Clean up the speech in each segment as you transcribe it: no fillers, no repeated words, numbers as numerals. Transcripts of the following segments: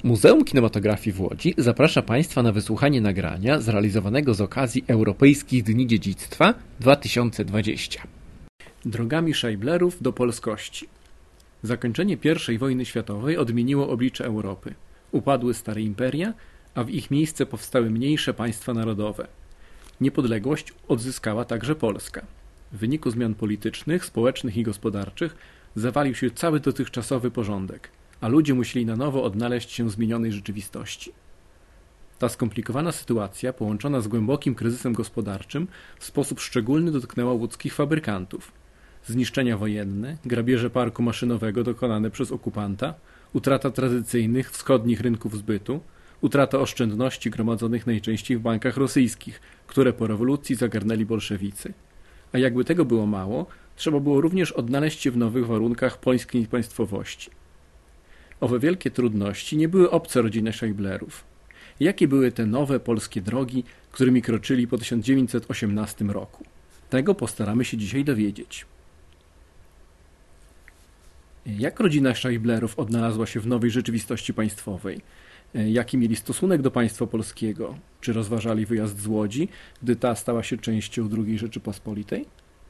Muzeum Kinematografii w Łodzi zaprasza Państwa na wysłuchanie nagrania zrealizowanego z okazji Europejskich Dni Dziedzictwa 2020. Drogami Scheiblerów do polskości. Zakończenie I wojny światowej odmieniło oblicze Europy. Upadły stare imperia, a w ich miejsce powstały mniejsze państwa narodowe. Niepodległość odzyskała także Polska. W wyniku zmian politycznych, społecznych i gospodarczych zawalił się cały dotychczasowy porządek, a ludzie musieli na nowo odnaleźć się w zmienionej rzeczywistości. Ta skomplikowana sytuacja, połączona z głębokim kryzysem gospodarczym, w sposób szczególny dotknęła łódzkich fabrykantów. Zniszczenia wojenne, grabieże parku maszynowego dokonane przez okupanta, utrata tradycyjnych wschodnich rynków zbytu, utrata oszczędności gromadzonych najczęściej w bankach rosyjskich, które po rewolucji zagarnęli bolszewicy. A jakby tego było mało, trzeba było również odnaleźć się w nowych warunkach polskiej państwowości. Owe wielkie trudności nie były obce rodzinie Scheiblerów. Jakie były te nowe polskie drogi, którymi kroczyli po 1918 roku? Tego postaramy się dzisiaj dowiedzieć. Jak rodzina Scheiblerów odnalazła się w nowej rzeczywistości państwowej? Jaki mieli stosunek do państwa polskiego? Czy rozważali wyjazd z Łodzi, gdy ta stała się częścią II Rzeczypospolitej?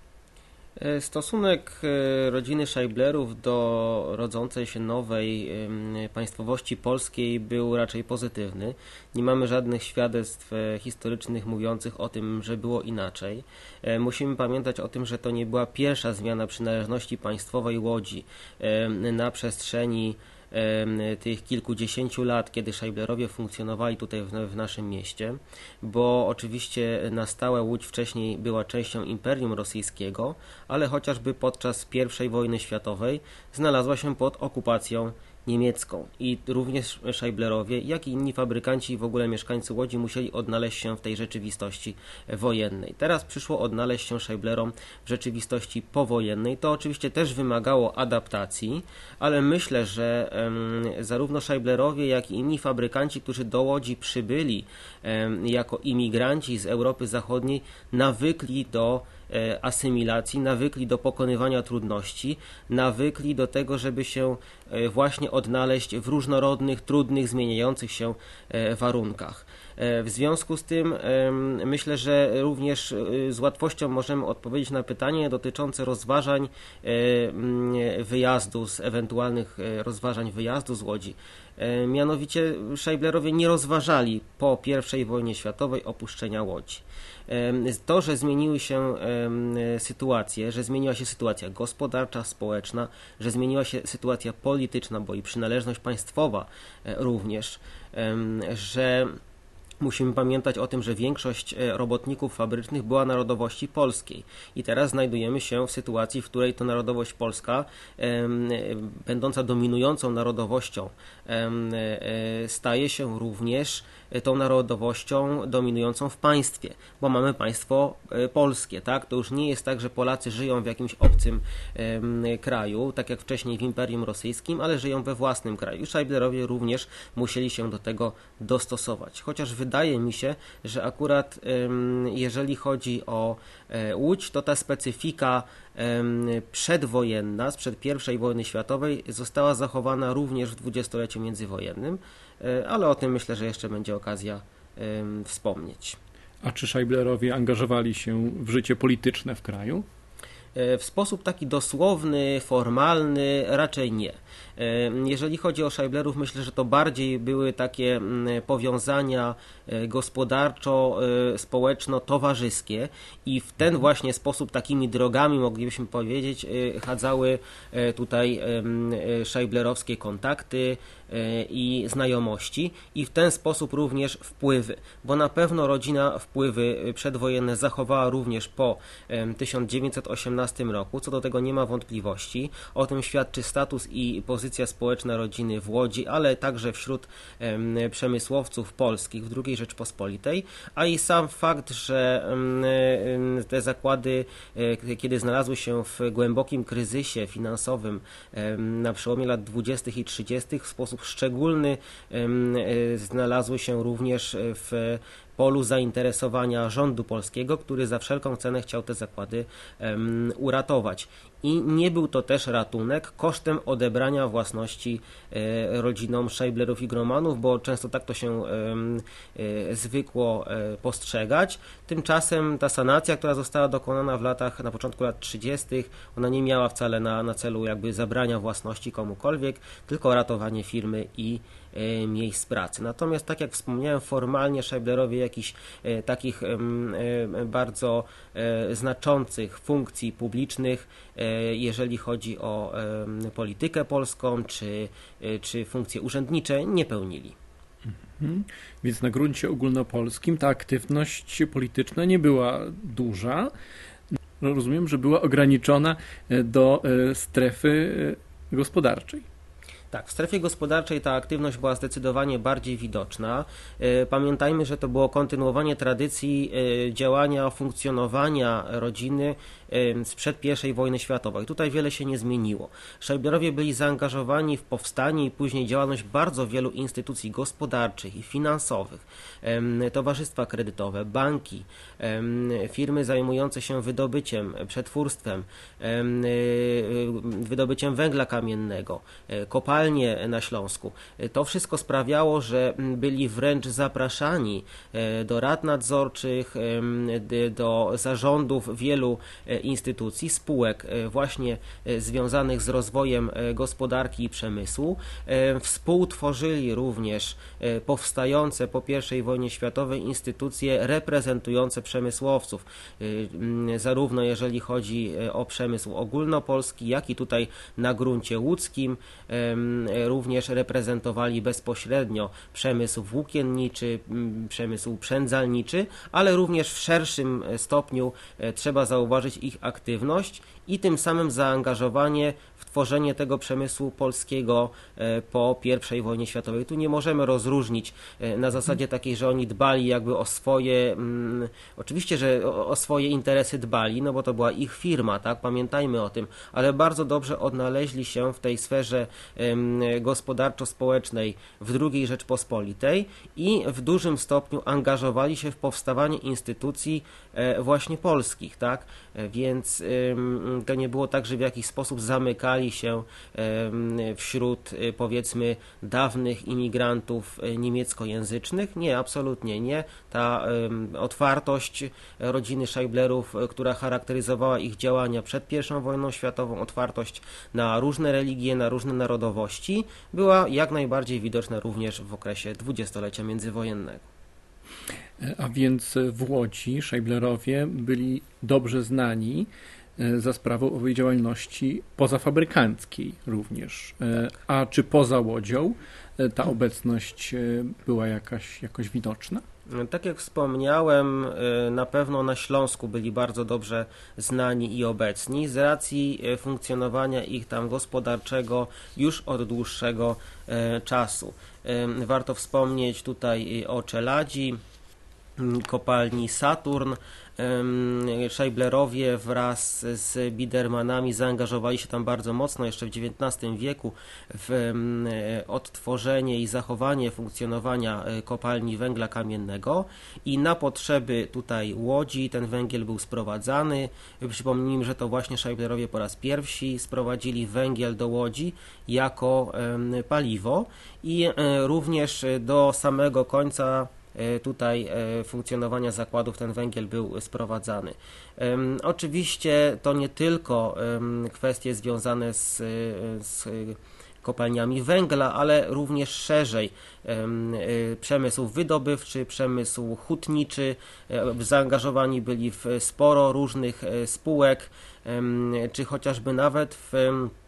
Stosunek rodziny Scheiblerów do rodzącej się nowej państwowości polskiej był raczej pozytywny. Nie mamy żadnych świadectw historycznych mówiących o tym, że było inaczej. Musimy pamiętać o tym, że to nie była pierwsza zmiana przynależności państwowej Łodzi na przestrzeni tych kilkudziesięciu lat, kiedy Scheiblerowie funkcjonowali tutaj w naszym mieście, bo oczywiście na stałe Łódź wcześniej była częścią Imperium Rosyjskiego, ale chociażby podczas I wojny światowej znalazła się pod okupacją niemiecką i również Scheiblerowie, jak i inni fabrykanci i w ogóle mieszkańcy Łodzi musieli odnaleźć się w tej rzeczywistości wojennej. Teraz przyszło odnaleźć się Scheiblerom w rzeczywistości powojennej. To oczywiście też wymagało adaptacji, ale myślę, że zarówno Scheiblerowie, jak i inni fabrykanci, którzy do Łodzi przybyli jako imigranci z Europy Zachodniej, nawykli do asymilacji, nawykli do pokonywania trudności, nawykli do tego, żeby się właśnie odnaleźć w różnorodnych, trudnych, zmieniających się warunkach. W związku z tym myślę, że również z łatwością możemy odpowiedzieć na pytanie dotyczące rozważań wyjazdu, z ewentualnych rozważań wyjazdu z Łodzi. Mianowicie Scheiblerowie nie rozważali po I wojnie światowej opuszczenia Łodzi. To, że zmieniły się sytuacje, że zmieniła się sytuacja gospodarcza, społeczna, że zmieniła się sytuacja polityczna, bo i przynależność państwowa również, że musimy pamiętać o tym, że większość robotników fabrycznych była narodowości polskiej i teraz znajdujemy się w sytuacji, w której to narodowość polska, będąca dominującą narodowością, staje się również tą narodowością dominującą w państwie, bo mamy państwo polskie, tak? To już nie jest tak, że Polacy żyją w jakimś obcym kraju, tak jak wcześniej w Imperium Rosyjskim, ale żyją we własnym kraju. Scheiblerowie również musieli się do tego dostosować. Chociaż wydaje mi się, że akurat jeżeli chodzi o Łódź, to ta specyfika przedwojenna, sprzed I wojny światowej została zachowana również w dwudziestoleciu międzywojennym, ale o tym myślę, że jeszcze będzie okazja wspomnieć. A czy Scheiblerowie angażowali się w życie polityczne w kraju? W sposób taki dosłowny, formalny raczej nie. Jeżeli chodzi o Scheiblerów, myślę, że to bardziej były takie powiązania gospodarczo-społeczno-towarzyskie i w ten właśnie sposób, takimi drogami, moglibyśmy powiedzieć, chadzały tutaj scheiblerowskie kontakty i znajomości i w ten sposób również wpływy, bo na pewno rodzina wpływy przedwojenne zachowała również po 1918 roku, co do tego nie ma wątpliwości. O tym świadczy status i pozycja społeczna rodziny w Łodzi, ale także wśród przemysłowców polskich w II Rzeczpospolitej, a i sam fakt, że te zakłady, kiedy znalazły się w głębokim kryzysie finansowym na przełomie lat 20. i 30. w sposób szczególny znalazły się również w polu zainteresowania rządu polskiego, który za wszelką cenę chciał te zakłady uratować. I nie był to też ratunek kosztem odebrania własności rodzinom Scheiblerów i Gromanów, bo często tak to się zwykło postrzegać. Tymczasem ta sanacja, która została dokonana na początku lat 30., ona nie miała wcale na celu jakby zabrania własności komukolwiek, tylko ratowanie firmy i miejsc pracy. Natomiast tak jak wspomniałem, formalnie Scheiblerowie jakichś takich bardzo znaczących funkcji publicznych, jeżeli chodzi o politykę polską czy funkcje urzędnicze, nie pełnili. Więc na gruncie ogólnopolskim ta aktywność polityczna nie była duża. Rozumiem, że była ograniczona do strefy gospodarczej. Tak, w strefie gospodarczej ta aktywność była zdecydowanie bardziej widoczna. Pamiętajmy, że to było kontynuowanie tradycji działania, funkcjonowania rodziny sprzed I wojny światowej. Tutaj wiele się nie zmieniło. Scheiblerowie byli zaangażowani w powstanie i później działalność bardzo wielu instytucji gospodarczych i finansowych, towarzystwa kredytowe, banki, firmy zajmujące się wydobyciem, przetwórstwem, wydobyciem węgla kamiennego, kopalnie na Śląsku. To wszystko sprawiało, że byli wręcz zapraszani do rad nadzorczych, do zarządów wielu instytucji, spółek właśnie związanych z rozwojem gospodarki i przemysłu. Współtworzyli również powstające po I wojnie światowej instytucje reprezentujące przemysłowców, zarówno jeżeli chodzi o przemysł ogólnopolski, jak i tutaj na gruncie łódzkim. Również reprezentowali bezpośrednio przemysł włókienniczy, przemysł przędzalniczy, ale również w szerszym stopniu trzeba zauważyć ich aktywność i tym samym zaangażowanie w tworzenie tego przemysłu polskiego po I wojnie światowej. Tu nie możemy rozróżnić na zasadzie takiej, że oni dbali jakby o swoje, oczywiście, że o swoje interesy dbali, no bo to była ich firma, tak, pamiętajmy o tym, ale bardzo dobrze odnaleźli się w tej sferze gospodarczo-społecznej w II Rzeczpospolitej i w dużym stopniu angażowali się w powstawanie instytucji właśnie polskich, tak, więc to nie było tak, że w jakiś sposób zamykali się wśród, powiedzmy, dawnych imigrantów niemieckojęzycznych. Nie, absolutnie nie. Ta otwartość rodziny Scheiblerów, która charakteryzowała ich działania przed I wojną światową, otwartość na różne religie, na różne narodowości, była jak najbardziej widoczna również w okresie dwudziestolecia międzywojennego. A więc w Łodzi Scheiblerowie byli dobrze znani za sprawą owej działalności pozafabrykanckiej również. A czy poza Łodzią ta obecność była jakoś widoczna? Tak jak wspomniałem, na pewno na Śląsku byli bardzo dobrze znani i obecni z racji funkcjonowania ich tam gospodarczego już od dłuższego czasu. Warto wspomnieć tutaj o Czeladzi, kopalni Saturn. Scheiblerowie wraz z Biedermanami zaangażowali się tam bardzo mocno jeszcze w XIX wieku w odtworzenie i zachowanie funkcjonowania kopalni węgla kamiennego i na potrzeby tutaj Łodzi ten węgiel był sprowadzany. Przypomnijmy, że to właśnie Scheiblerowie po raz pierwszy sprowadzili węgiel do Łodzi jako paliwo i również do samego końca tutaj funkcjonowania zakładów ten węgiel był sprowadzany. Oczywiście to nie tylko kwestie związane z kopalniami węgla, ale również szerzej przemysł wydobywczy, przemysł hutniczy. Zaangażowani byli w sporo różnych spółek, czy chociażby nawet w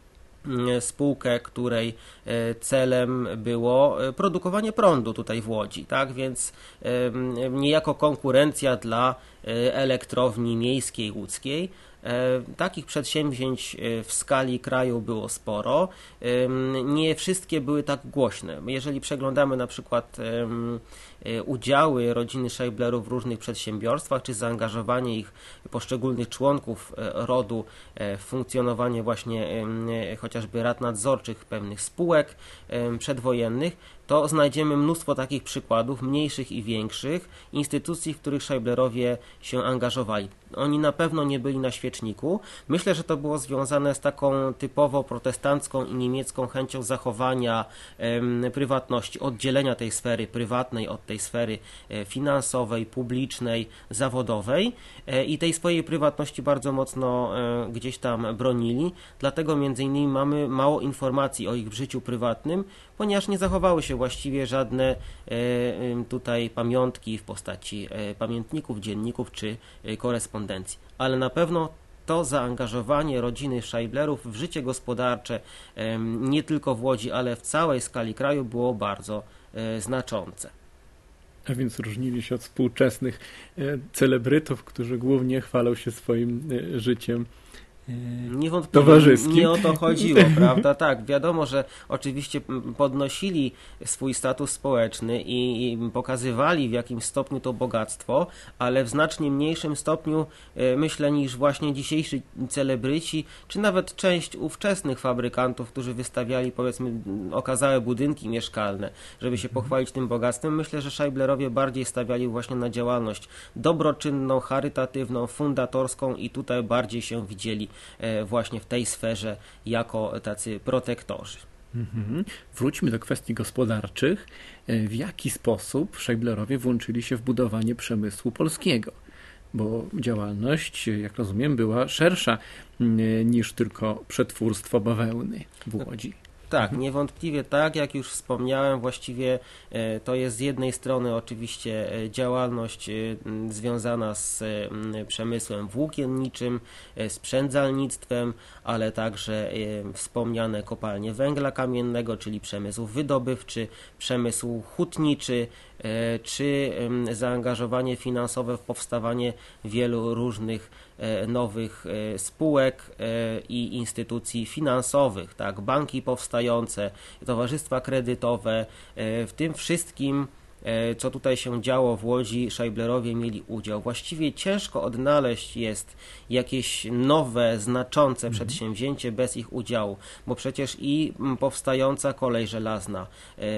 spółkę, której celem było produkowanie prądu tutaj w Łodzi, tak, więc niejako konkurencja dla elektrowni miejskiej łódzkiej. Takich przedsięwzięć w skali kraju było sporo. Nie wszystkie były tak głośne. Jeżeli przeglądamy na przykład udziały rodziny Scheiblerów w różnych przedsiębiorstwach, czy zaangażowanie ich poszczególnych członków rodu w funkcjonowanie właśnie chociażby rad nadzorczych pewnych spółek przedwojennych, to znajdziemy mnóstwo takich przykładów, mniejszych i większych, instytucji, w których Scheiblerowie się angażowali. Oni na pewno nie byli na świeczniku. Myślę, że to było związane z taką typowo protestancką i niemiecką chęcią zachowania prywatności, oddzielenia tej sfery prywatnej od tej sfery finansowej, publicznej, zawodowej i tej swojej prywatności bardzo mocno gdzieś tam bronili. Dlatego między innymi mamy mało informacji o ich życiu prywatnym, ponieważ nie zachowały się właściwie żadne tutaj pamiątki w postaci pamiętników, dzienników czy korespondencji. Ale na pewno to zaangażowanie rodziny Scheiblerów w życie gospodarcze nie tylko w Łodzi, ale w całej skali kraju było bardzo znaczące. A więc różnili się od współczesnych celebrytów, którzy głównie chwalą się swoim życiem towarzyskim. Nie o to chodziło, prawda? Tak, wiadomo, że oczywiście podnosili swój status społeczny i pokazywali w jakimś stopniu to bogactwo, ale w znacznie mniejszym stopniu, myślę, niż właśnie dzisiejsi celebryci, czy nawet część ówczesnych fabrykantów, którzy wystawiali, powiedzmy, okazałe budynki mieszkalne, żeby się pochwalić tym bogactwem. Myślę, że Scheiblerowie bardziej stawiali właśnie na działalność dobroczynną, charytatywną, fundatorską i tutaj bardziej się widzieli właśnie w tej sferze jako tacy protektorzy. Wróćmy do kwestii gospodarczych. W jaki sposób Scheiblerowie włączyli się w budowanie przemysłu polskiego? Bo działalność, jak rozumiem, była szersza niż tylko przetwórstwo bawełny w Łodzi. Tak, niewątpliwie tak, jak już wspomniałem, właściwie to jest z jednej strony oczywiście działalność związana z przemysłem włókienniczym, sprzędzalnictwem, ale także wspomniane kopalnie węgla kamiennego, czyli przemysł wydobywczy, przemysł hutniczy, czy zaangażowanie finansowe w powstawanie wielu różnych nowych spółek i instytucji finansowych, tak, banki powstające, towarzystwa kredytowe, w tym wszystkim, co tutaj się działo w Łodzi, Scheiblerowie mieli udział. Właściwie ciężko odnaleźć jest jakieś nowe, znaczące przedsięwzięcie bez ich udziału, bo przecież i powstająca kolej żelazna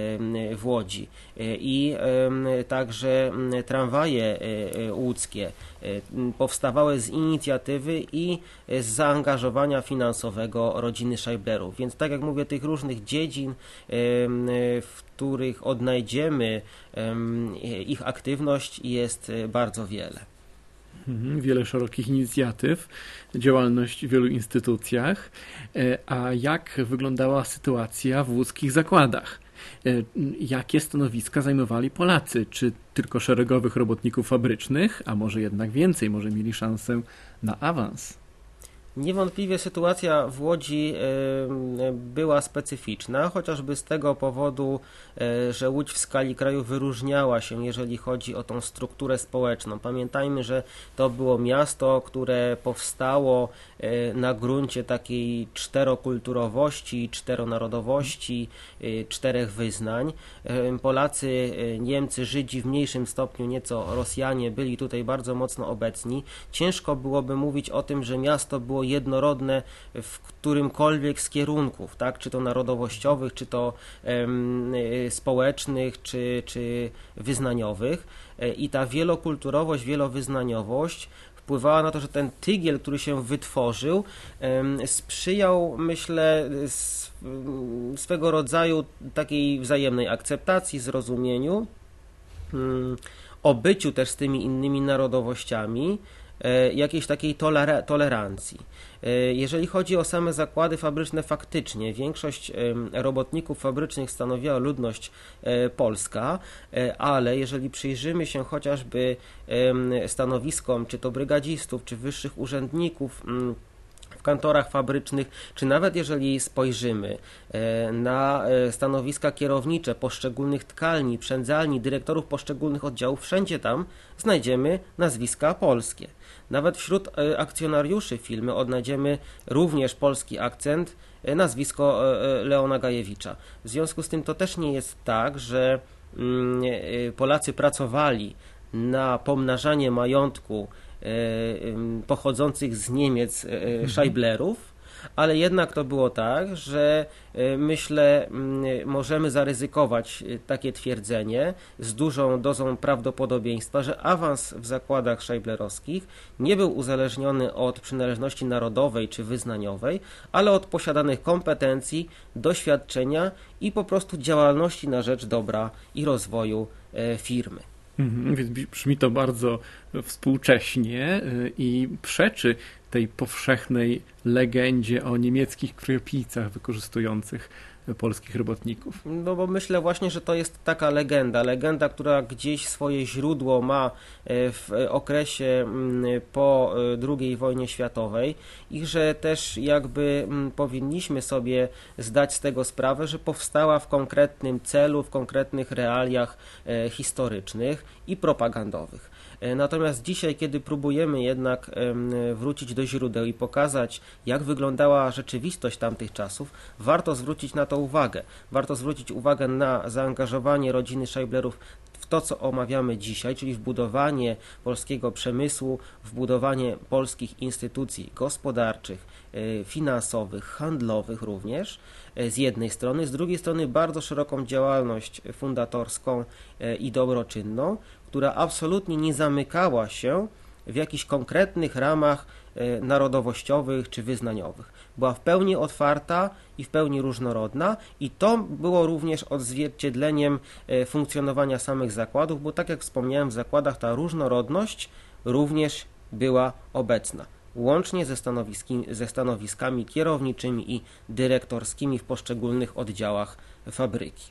w Łodzi i także tramwaje łódzkie powstawały z inicjatywy i z zaangażowania finansowego rodziny Scheiblerów. Więc tak jak mówię, tych różnych dziedzin, w których odnajdziemy ich aktywność, jest bardzo wiele. Wiele szerokich inicjatyw, działalność w wielu instytucjach. A jak wyglądała sytuacja w łódzkich zakładach? Jakie stanowiska zajmowali Polacy? Czy tylko szeregowych robotników fabrycznych, a może jednak więcej, może mieli szansę na awans? Niewątpliwie sytuacja w Łodzi była specyficzna, chociażby z tego powodu, że Łódź w skali kraju wyróżniała się, jeżeli chodzi o tą strukturę społeczną. Pamiętajmy, że to było miasto, które powstało na gruncie takiej czterokulturowości, czteronarodowości, czterech wyznań. Polacy, Niemcy, Żydzi w mniejszym stopniu, nieco Rosjanie byli tutaj bardzo mocno obecni. Ciężko byłoby mówić o tym, że miasto było jednorodne w którymkolwiek z kierunków, tak? Czy to narodowościowych, czy to społecznych, czy wyznaniowych. I ta wielokulturowość, wielowyznaniowość wpływała na to, że ten tygiel, który się wytworzył, sprzyjał, myślę, swego rodzaju takiej wzajemnej akceptacji, zrozumieniu, obyciu też z tymi innymi narodowościami, jakiejś takiej tolerancji. Jeżeli chodzi o same zakłady fabryczne, faktycznie większość robotników fabrycznych stanowiła ludność polska, ale jeżeli przyjrzymy się chociażby stanowiskom, czy to brygadzistów, czy wyższych urzędników w kantorach fabrycznych, czy nawet jeżeli spojrzymy na stanowiska kierownicze poszczególnych tkalni, przędzalni, dyrektorów poszczególnych oddziałów, wszędzie tam znajdziemy nazwiska polskie. Nawet wśród akcjonariuszy firmy odnajdziemy również polski akcent, nazwisko Leona Gajewicza. W związku z tym to też nie jest tak, że Polacy pracowali na pomnażanie majątku pochodzących z Niemiec Scheiblerów, ale jednak to było tak, że myślę, możemy zaryzykować takie twierdzenie z dużą dozą prawdopodobieństwa, że awans w zakładach szajblerowskich nie był uzależniony od przynależności narodowej czy wyznaniowej, ale od posiadanych kompetencji, doświadczenia i po prostu działalności na rzecz dobra i rozwoju firmy. Więc brzmi to bardzo współcześnie i przeczy tej powszechnej legendzie o niemieckich krwiopijcach wykorzystujących polskich robotników. No bo myślę właśnie, że to jest taka legenda, która gdzieś swoje źródło ma w okresie po II wojnie światowej i że też jakby powinniśmy sobie zdać z tego sprawę, że powstała w konkretnym celu, w konkretnych realiach historycznych i propagandowych. Natomiast dzisiaj, kiedy próbujemy jednak wrócić do źródeł i pokazać, jak wyglądała rzeczywistość tamtych czasów, warto zwrócić na to uwagę. Warto zwrócić uwagę na zaangażowanie rodziny Scheiblerów w to, co omawiamy dzisiaj, czyli w budowanie polskiego przemysłu, w budowanie polskich instytucji gospodarczych, finansowych, handlowych również, z jednej strony, z drugiej strony bardzo szeroką działalność fundatorską i dobroczynną, która absolutnie nie zamykała się w jakichś konkretnych ramach narodowościowych czy wyznaniowych. Była w pełni otwarta i w pełni różnorodna i to było również odzwierciedleniem funkcjonowania samych zakładów, bo tak jak wspomniałem, w zakładach ta różnorodność również była obecna. Łącznie ze stanowiskami kierowniczymi i dyrektorskimi w poszczególnych oddziałach fabryki.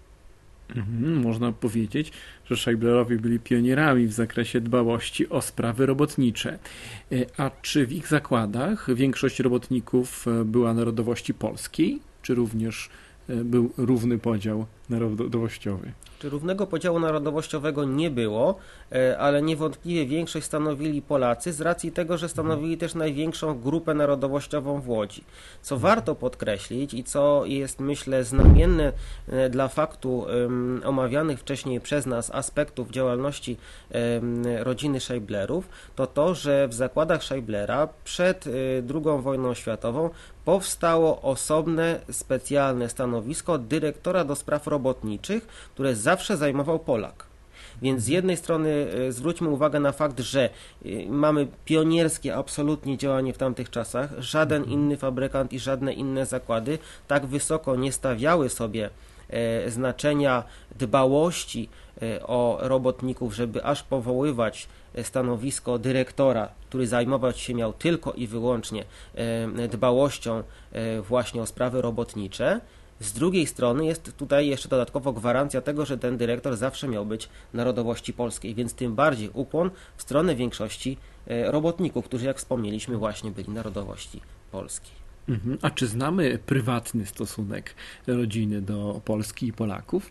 Można powiedzieć, że Scheiblerowie byli pionierami w zakresie dbałości o sprawy robotnicze. A czy w ich zakładach większość robotników była narodowości polskiej, czy również był równy podział narodowościowy? Czy równego podziału narodowościowego nie było, ale niewątpliwie większość stanowili Polacy z racji tego, że stanowili też największą grupę narodowościową w Łodzi. Co warto podkreślić i co jest, myślę, znamienne dla faktu omawianych wcześniej przez nas aspektów działalności rodziny Scheiblerów, to to, że w zakładach Scheiblera przed II wojną światową powstało osobne, specjalne stanowisko dyrektora do spraw robotniczych, które zawsze zajmował Polak. Więc z jednej strony zwróćmy uwagę na fakt, że mamy pionierskie absolutnie działanie w tamtych czasach. Żaden inny fabrykant i żadne inne zakłady tak wysoko nie stawiały sobie znaczenia dbałości o robotników, żeby aż powoływać stanowisko dyrektora, który zajmować się miał tylko i wyłącznie dbałością właśnie o sprawy robotnicze. Z drugiej strony jest tutaj jeszcze dodatkowo gwarancja tego, że ten dyrektor zawsze miał być narodowości polskiej, więc tym bardziej ukłon w stronę większości robotników, którzy, jak wspomnieliśmy, właśnie byli narodowości polskiej. A czy znamy prywatny stosunek rodziny do Polski i Polaków?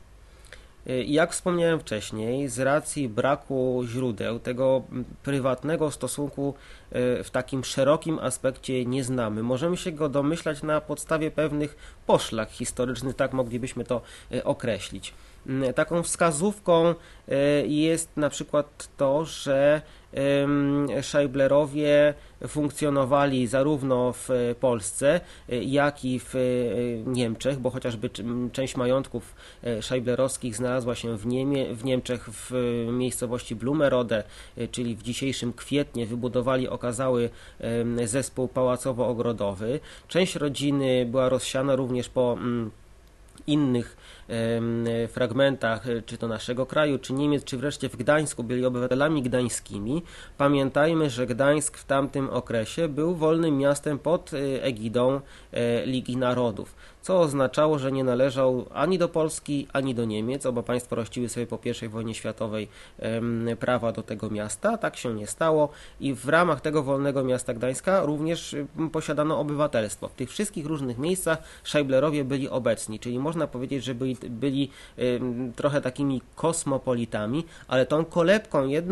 Jak wspomniałem wcześniej, z racji braku źródeł, tego prywatnego stosunku w takim szerokim aspekcie nie znamy. Możemy się go domyślać na podstawie pewnych poszlak historycznych, tak moglibyśmy to określić. Taką wskazówką jest na przykład to, że Scheiblerowie funkcjonowali zarówno w Polsce, jak i w Niemczech, bo chociażby część majątków scheiblerowskich znalazła się w Niemczech, w miejscowości Blumerode, czyli w dzisiejszym Kwietnie. Wybudowali okazały zespół pałacowo-ogrodowy. Część rodziny była rozsiana również po innych fragmentach, czy to naszego kraju, czy Niemiec, czy wreszcie w Gdańsku, byli obywatelami gdańskimi. Pamiętajmy, że Gdańsk w tamtym okresie był wolnym miastem pod egidą Ligi Narodów, co oznaczało, że nie należał ani do Polski, ani do Niemiec. Oba państwa rościły sobie po I wojnie światowej prawa do tego miasta. Tak się nie stało i w ramach tego wolnego miasta Gdańska również posiadano obywatelstwo. W tych wszystkich różnych miejscach Scheiblerowie byli obecni, czyli można powiedzieć, że byli trochę takimi kosmopolitami, ale tą kolebką jednak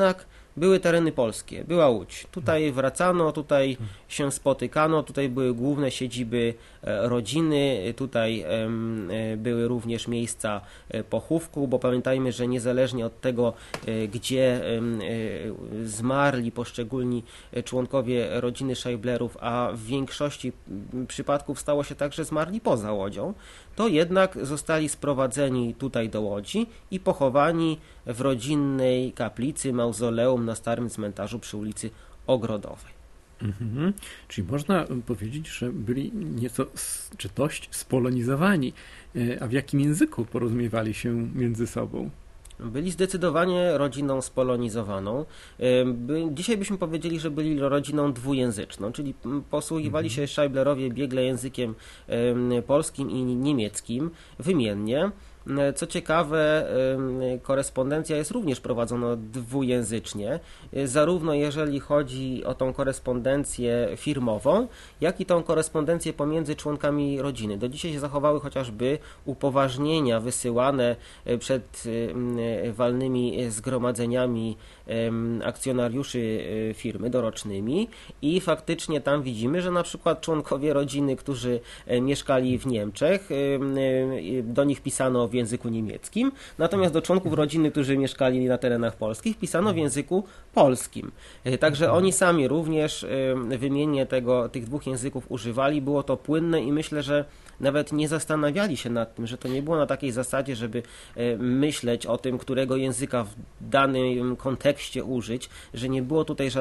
były tereny polskie, była Łódź. Tutaj wracano, tutaj się spotykano, tutaj były główne siedziby rodziny, tutaj były również miejsca pochówku, bo pamiętajmy, że niezależnie od tego, gdzie zmarli poszczególni członkowie rodziny Scheiblerów, a w większości przypadków stało się tak, że zmarli poza Łodzią, to jednak zostali sprowadzeni tutaj do Łodzi i pochowani w rodzinnej kaplicy, mauzoleum na starym cmentarzu przy ulicy Ogrodowej. Mhm. Czyli można powiedzieć, że byli nieco, czy dość spolonizowani. A w jakim języku porozumiewali się między sobą? Byli zdecydowanie rodziną spolonizowaną. Dzisiaj byśmy powiedzieli, że byli rodziną dwujęzyczną, czyli posługiwali się Scheiblerowie biegle językiem polskim i niemieckim wymiennie. Co ciekawe, korespondencja jest również prowadzona dwujęzycznie, zarówno jeżeli chodzi o tą korespondencję firmową, jak i tą korespondencję pomiędzy członkami rodziny. Do dzisiaj się zachowały chociażby upoważnienia wysyłane przed walnymi zgromadzeniami akcjonariuszy firmy dorocznymi i faktycznie tam widzimy, że na przykład członkowie rodziny, którzy mieszkali w Niemczech, do nich pisano w języku niemieckim, natomiast do członków rodziny, którzy mieszkali na terenach polskich, pisano w języku polskim. Także oni sami również wymiennie tych dwóch języków używali, było to płynne i myślę, że nawet nie zastanawiali się nad tym, że to nie było na takiej zasadzie, żeby myśleć o tym, którego języka w danym kontekście użyć, że nie było tutaj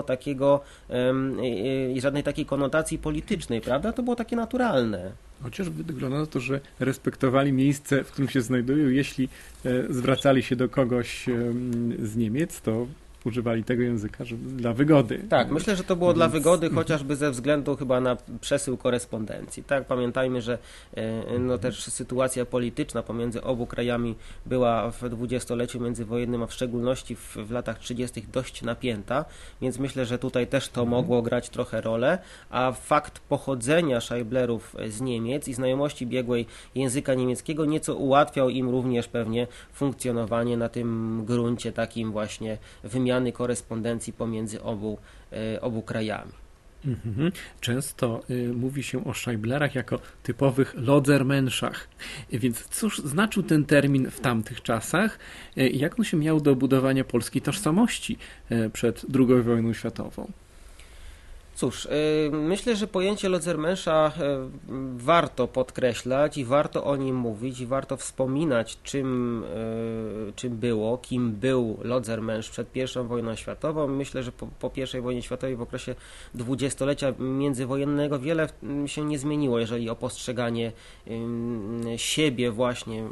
żadnej takiej konotacji politycznej, prawda? To było takie naturalne. Chociaż wygląda na to, że respektowali miejsce, w którym się znajdują. Jeśli zwracali się do kogoś z Niemiec, to używali tego języka dla wygody. Tak, myślę, że to było dla wygody, chociażby ze względu chyba na przesył korespondencji. Tak, pamiętajmy, że też sytuacja polityczna pomiędzy obu krajami była w dwudziestoleciu międzywojennym, a w szczególności w latach 30. dość napięta, więc myślę, że tutaj też to mogło grać trochę rolę, a fakt pochodzenia Scheiblerów z Niemiec i znajomości biegłej języka niemieckiego nieco ułatwiał im również pewnie funkcjonowanie na tym gruncie takim właśnie wymiany korespondencji pomiędzy obu krajami. Często mówi się o Scheiblerach jako typowych Lodzermenschach. Więc cóż znaczył ten termin w tamtych czasach? Jak on się miał do budowania polskiej tożsamości przed II wojną światową? Cóż, myślę, że pojęcie Lodzermenscha warto podkreślać i warto o nim mówić i warto wspominać, czym było, kim był Lodzermensch przed I wojną światową. Myślę, że po I wojnie światowej w okresie dwudziestolecia międzywojennego wiele się nie zmieniło, jeżeli o postrzeganie siebie właśnie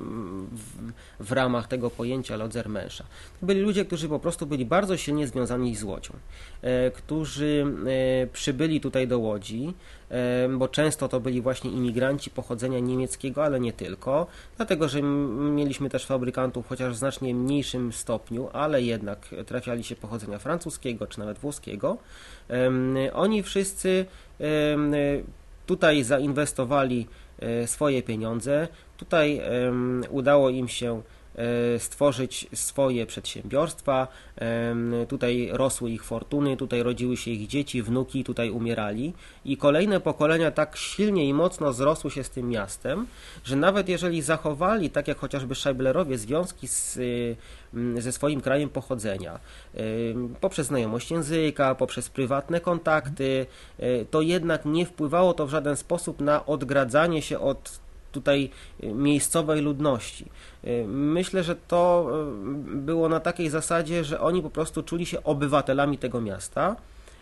w ramach tego pojęcia Lodzermenscha. Byli ludzie, którzy po prostu byli bardzo silnie związani z Łodzią, którzy przybyli tutaj do Łodzi, bo często to byli właśnie imigranci pochodzenia niemieckiego, ale nie tylko, dlatego że mieliśmy też fabrykantów chociaż w znacznie mniejszym stopniu, ale jednak trafiali się pochodzenia francuskiego czy nawet włoskiego. Oni wszyscy tutaj zainwestowali swoje pieniądze, tutaj udało im się stworzyć swoje przedsiębiorstwa, tutaj rosły ich fortuny, tutaj rodziły się ich dzieci, wnuki, tutaj umierali i kolejne pokolenia tak silnie i mocno zrosły się z tym miastem, że nawet jeżeli zachowali, tak jak chociażby Scheiblerowie, związki ze swoim krajem pochodzenia, poprzez znajomość języka, poprzez prywatne kontakty, to jednak nie wpływało to w żaden sposób na odgradzanie się od tutaj miejscowej ludności. Myślę, że to było na takiej zasadzie, że oni po prostu czuli się obywatelami tego miasta,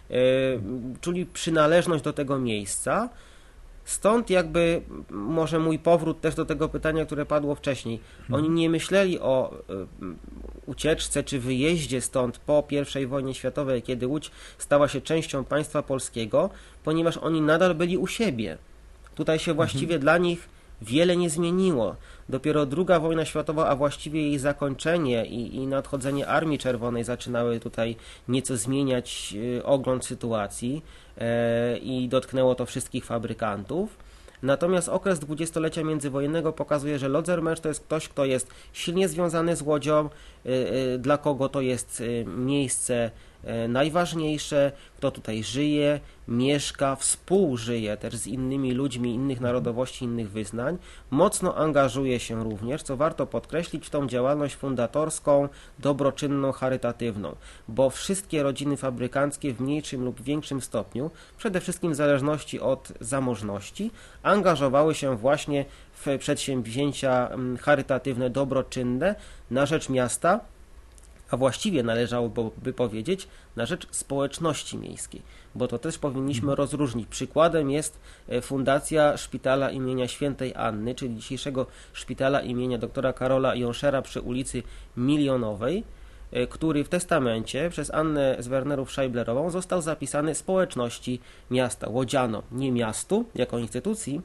czuli przynależność do tego miejsca. Stąd jakby może mój powrót też do tego pytania, które padło wcześniej. Oni nie myśleli o ucieczce czy wyjeździe stąd po I wojnie światowej, kiedy Łódź stała się częścią państwa polskiego, ponieważ oni nadal byli u siebie. Tutaj się właściwie dla nich wiele nie zmieniło. Dopiero II wojna światowa, a właściwie jej zakończenie i nadchodzenie Armii Czerwonej zaczynały tutaj nieco zmieniać ogląd sytuacji i dotknęło to wszystkich fabrykantów. Natomiast okres dwudziestolecia międzywojennego pokazuje, że Lodzermensch to jest ktoś, kto jest silnie związany z Łodzią, dla kogo to jest miejsce najważniejsze, kto tutaj żyje, mieszka, współżyje też z innymi ludźmi innych narodowości, innych wyznań, mocno angażuje się również, co warto podkreślić, w tą działalność fundatorską, dobroczynną, charytatywną, bo wszystkie rodziny fabrykanckie w mniejszym lub większym stopniu, przede wszystkim w zależności od zamożności, angażowały się właśnie w przedsięwzięcia charytatywne, dobroczynne na rzecz miasta, a właściwie należałoby powiedzieć na rzecz społeczności miejskiej, bo to też powinniśmy rozróżnić. Przykładem jest Fundacja Szpitala imienia Świętej Anny, czyli dzisiejszego Szpitala imienia doktora Karola Jonszera przy ulicy Milionowej, który w testamencie przez Annę z Wernerów-Scheiblerową został zapisany społeczności miasta, łodzianom, nie miastu jako instytucji,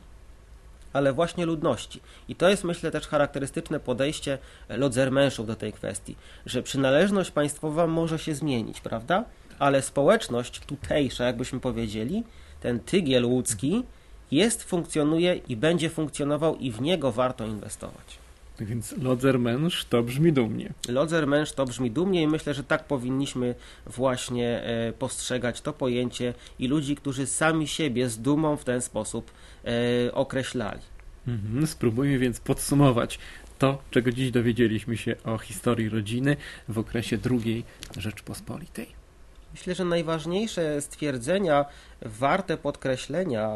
ale właśnie ludności. I to jest, myślę, też charakterystyczne podejście Lodzermenschów do tej kwestii, że przynależność państwowa może się zmienić, prawda? Ale społeczność tutejsza, jakbyśmy powiedzieli, ten tygiel łódzki funkcjonuje i będzie funkcjonował i w niego warto inwestować. Więc Lodzermensch to brzmi dumnie. Lodzermensch to brzmi dumnie i myślę, że tak powinniśmy właśnie postrzegać to pojęcie i ludzi, którzy sami siebie z dumą w ten sposób określali. Spróbujmy więc podsumować to, czego dziś dowiedzieliśmy się o historii rodziny w okresie II Rzeczpospolitej. Myślę, że najważniejsze stwierdzenia warte podkreślenia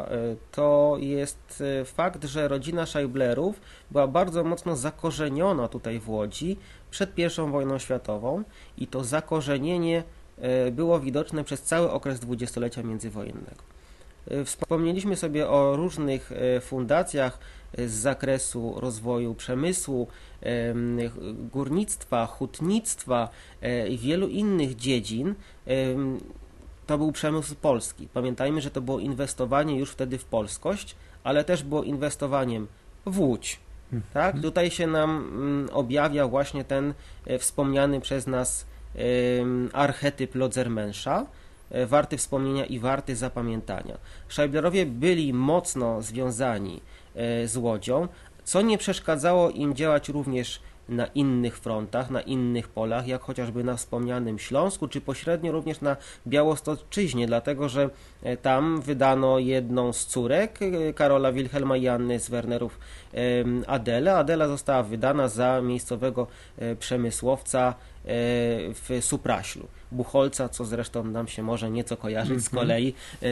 to jest fakt, że rodzina Scheiblerów była bardzo mocno zakorzeniona tutaj w Łodzi przed I wojną światową i to zakorzenienie było widoczne przez cały okres dwudziestolecia międzywojennego. Wspomnieliśmy sobie o różnych fundacjach z zakresu rozwoju przemysłu, górnictwa, hutnictwa i wielu innych dziedzin. To był przemysł polski. Pamiętajmy, że to było inwestowanie już wtedy w polskość, ale też było inwestowaniem w Łódź. Tak? Tutaj się nam objawia właśnie ten wspomniany przez nas archetyp Lodzermenscha, warty wspomnienia i warty zapamiętania. Scheiblerowie byli mocno związani z Łodzią, co nie przeszkadzało im działać również na innych frontach, na innych polach, jak chociażby na wspomnianym Śląsku, czy pośrednio również na Białostoczyźnie, dlatego że tam wydano jedną z córek Karola Wilhelma i Anny z Wernerów, Adelę. Adela została wydana za miejscowego przemysłowca w Supraślu, Buchholca, co zresztą nam się może nieco kojarzyć z kolei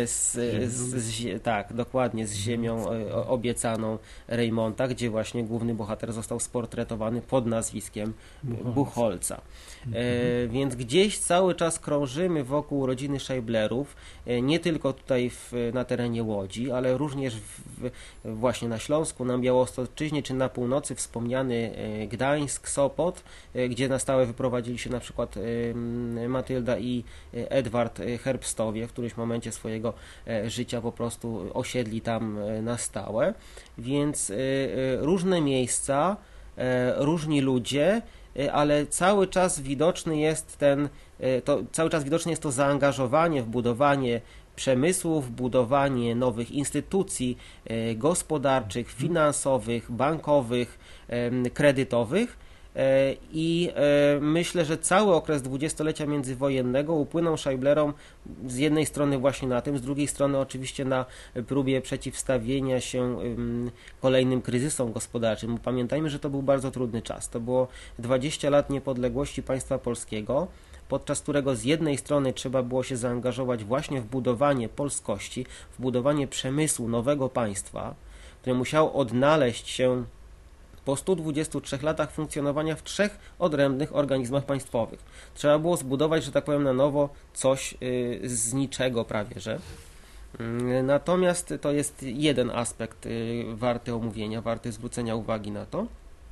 tak, dokładnie, z ziemią obiecaną Rejmonta, gdzie właśnie główny bohater został sportretowany pod nazwiskiem Buchholca. Więc gdzieś cały czas krążymy wokół rodziny Scheiblerów, nie tylko tutaj na terenie Łodzi, ale również właśnie na Śląsku, na Białostoczyźnie, czy na północy wspomniany Gdańsk, Sopot, gdzie na stałe wyprowadzili się na przykład Matylda i Edward Herbstowie, w którymś momencie swojego życia po prostu osiedli tam na stałe. Więc różne miejsca, różni ludzie, ale cały czas widoczne jest to zaangażowanie w budowanie przemysłu, w budowanie nowych instytucji gospodarczych, finansowych, bankowych, kredytowych. I myślę, że cały okres dwudziestolecia międzywojennego upłynął Scheiblerom z jednej strony właśnie na tym, z drugiej strony oczywiście na próbie przeciwstawienia się kolejnym kryzysom gospodarczym. Pamiętajmy, że to był bardzo trudny czas. To było 20 lat niepodległości państwa polskiego, podczas którego z jednej strony trzeba było się zaangażować właśnie w budowanie polskości, w budowanie przemysłu nowego państwa, które musiało odnaleźć się po 123 latach funkcjonowania w 3 odrębnych organizmach państwowych. Trzeba było zbudować, że tak powiem, na nowo coś z niczego prawie, że. Natomiast to jest jeden aspekt warty omówienia, warty zwrócenia uwagi na to.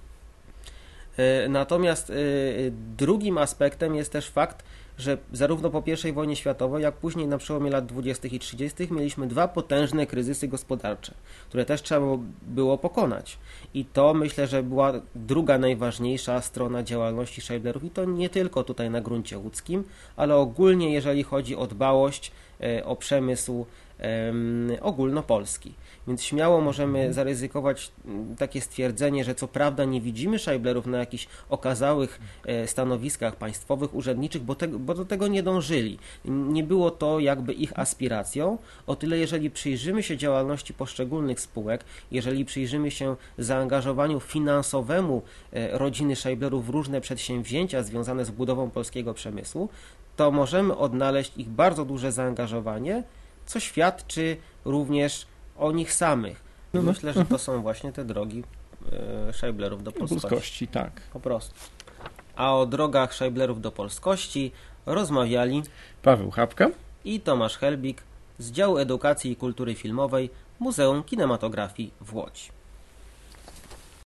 Natomiast drugim aspektem jest też fakt, że zarówno po I wojnie światowej, jak później na przełomie lat 20. i 30. mieliśmy 2 potężne kryzysy gospodarcze, które też trzeba było pokonać. I to myślę, że była druga najważniejsza strona działalności Scheiblerów i to nie tylko tutaj na gruncie łódzkim, ale ogólnie jeżeli chodzi o dbałość o przemysł ogólnopolski. Więc śmiało możemy zaryzykować takie stwierdzenie, że co prawda nie widzimy Scheiblerów na jakichś okazałych stanowiskach państwowych, urzędniczych, bo do tego nie dążyli. Nie było to jakby ich aspiracją. O tyle, jeżeli przyjrzymy się działalności poszczególnych spółek, jeżeli przyjrzymy się zaangażowaniu finansowemu rodziny Scheiblerów w różne przedsięwzięcia związane z budową polskiego przemysłu, to możemy odnaleźć ich bardzo duże zaangażowanie, co świadczy również o nich samych. Myślę, że to są właśnie te drogi Scheiblerów do polskości. Tak. Po prostu. A o drogach Scheiblerów do polskości rozmawiali Paweł Chapka i Tomasz Helbig z działu Edukacji i Kultury Filmowej Muzeum Kinematografii w Łodzi.